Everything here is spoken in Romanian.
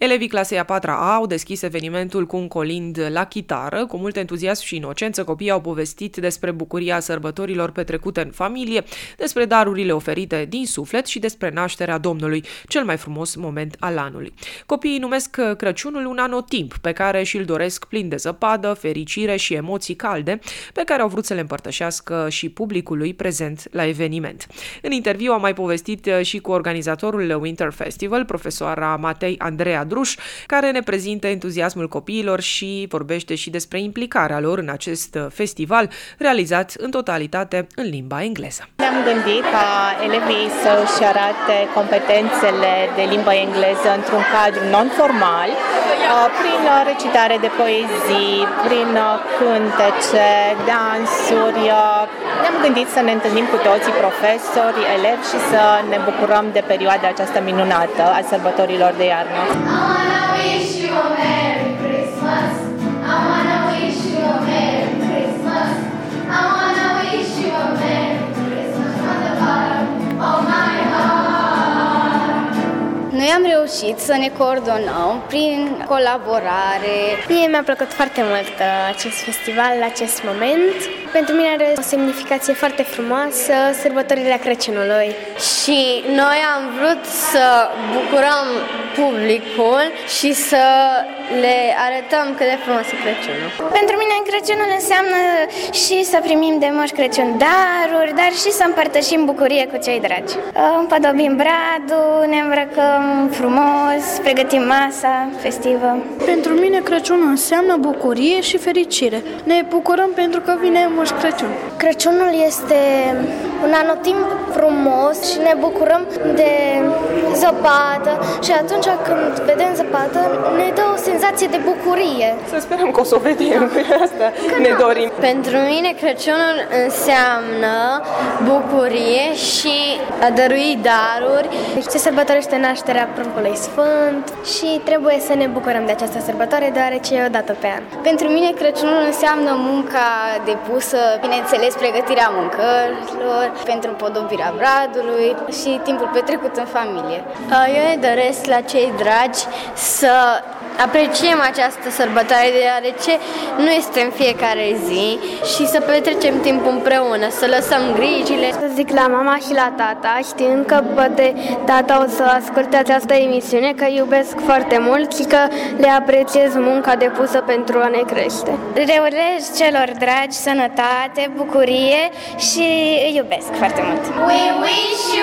Elevii clasei a 4-a au deschis evenimentul cu un colind la chitară. Cu mult entuziasm și inocență, copiii au povestit despre bucuria sărbătorilor petrecute în familie, despre darurile oferite din suflet și despre nașterea Domnului, cel mai frumos moment al anului. Copiii numesc Crăciunul un anotimp pe care și-l doresc plin de zăpadă, fericire și emoții calde, pe care au vrut să le împărtășească și publicului prezent la eveniment. În interviu am mai povestit și cu organizatorul Winter Festival, profesoara Matei Andreea Druș, care ne prezintă entuziasmul copiilor și vorbește și despre implicarea lor în acest festival realizat în totalitate în limba engleză. Ne-am gândit ca elevii să-și arate competențele de limba engleză într-un cadru non-formal, prin recitare de poezii, prin cântece, dansuri. Ne-am gândit să ne întâlnim cu toții, profesori, elevi, și să ne bucurăm de perioada aceasta minunată a sărbătorilor de iarnă. Noi am reușit să ne coordonăm prin colaborare. Mie mi-a plăcut foarte mult acest festival, acest moment. Pentru mine are o semnificație foarte frumoasă, sărbătorile Crăciunului. Și noi am vrut să bucurăm publicul și să le arătăm cât de frumos e Crăciunul. Pentru mine Crăciunul înseamnă și să primim de Moș Crăciun daruri, dar și să împărtășim bucurie cu cei dragi. Împodobim bradul, ne îmbrăcăm frumos, pregătim masa festivă. Pentru mine Crăciunul înseamnă bucurie și fericire. Ne bucurăm pentru că vine Moș Crăciun. Crăciunul este un anotimp frumos și ne bucurăm de zăpadă și atunci când vedem zăpadă ne dă o senzație de bucurie. Să sperăm că o să o vedem, asta ne dorim. Pentru mine Crăciunul înseamnă bucurie și a dărui daruri. Se sărbătorește nașterea Pruncului Sfânt și trebuie să ne bucurăm de această sărbătoare deoarece e o dată pe an. Pentru mine Crăciunul înseamnă munca depusă, bineînțeles pregătirea mâncărilor, pentru împodobirea bradului și timpul petrecut în familie. Eu ne doresc la cei dragi să apreciem această sărbătoare deoarece nu este în fiecare zi și să petrecem timp împreună, să lăsăm grijile. Să zic la mama și la tata, știind că poate tata o să asculte această emisiune, că iubesc foarte mult și că le apreciez munca depusă pentru a ne crește. Le urez celor dragi sănătate, bucurie și îi iubesc foarte mult. We wish you